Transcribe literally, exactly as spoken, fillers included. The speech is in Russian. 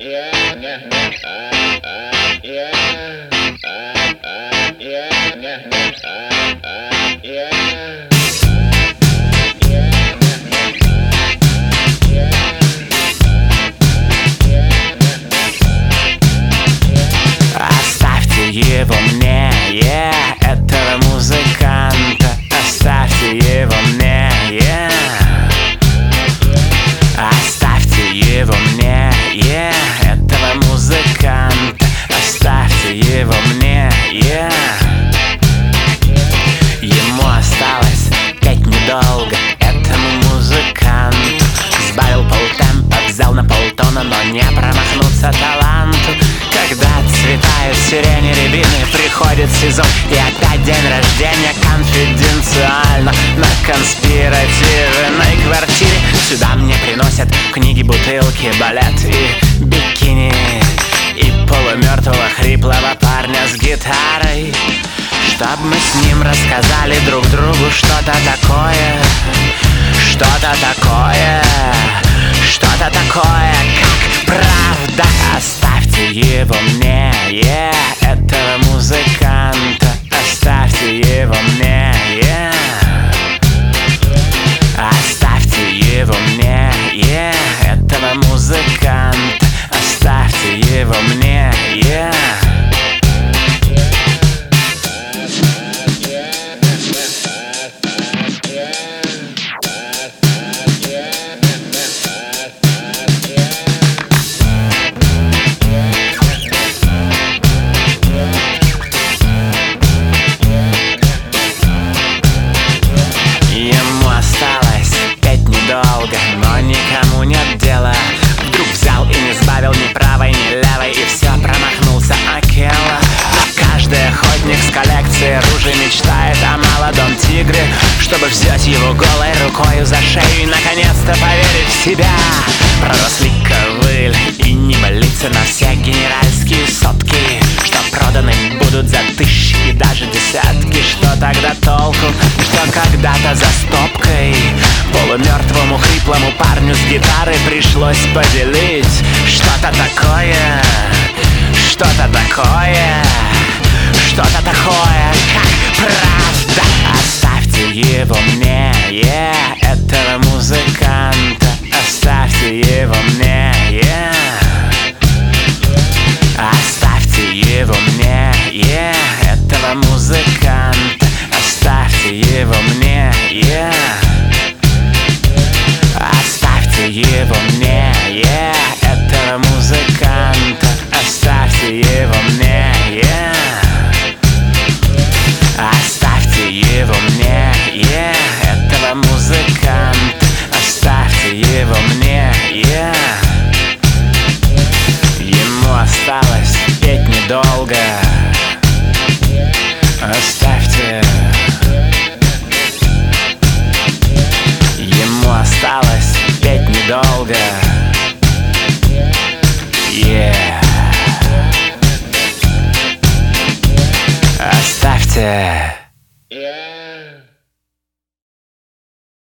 Оставьте его мне, yeah, этого музыканта. Оставьте его мне, yeah. Оставьте его мне, yeah, этого музыканта. Оставьте его мне, yeah. Ему осталось петь недолго, этому музыканту. Сбавил полтемпа, взял на полтона, но не промахнуться таланту. Когда цветают сирени, рябины, приходит сезон, и опять день рождения. Конфиденциально на конспиративной квартире сюда мне приносят книги, бутылки, балет и бикини, и полумертвого хриплого парня с гитарой. Чтоб мы с ним рассказали друг другу что-то такое, что-то такое, что-то такое, как правда. Оставьте его мне, yeah, этого музыканта. Оставьте его мне, yeah. Оставьте его мне, yeah, этого музыканта. Оставьте его мне, yeah. Долго, но никому нет дела. Вдруг взял и не сбавил ни правой, ни левой, и все, промахнулся Акела. Каждый охотник с коллекцией ружей мечтает о молодом тигре, чтобы взять его голой рукою за шею и наконец-то поверить в себя. Проросли ковыль и не молиться на все генеральские сотки, что проданы будут за тысячи и даже десятки. Что тогда толку, что когда-то за стопкой полумертвому хриплому парню с гитарой пришлось поделить что-то такое, что-то такое, что-то такое, как правда. Оставьте его мне, yeah, этого музыканта. Оставьте его мне, yeah. Оставьте его мне, yeah, этого музыканта. Оставьте его мне, yeah. Оставьте его мне, yeah, этого музыканта. Оставьте его мне, yeah. Оставьте его мне, yeah, этого музыканта. Оставьте его мне, yeah. Ему осталось петь недолго. Оставьте. Ему осталось петь недолго. Yeah. Оставьте.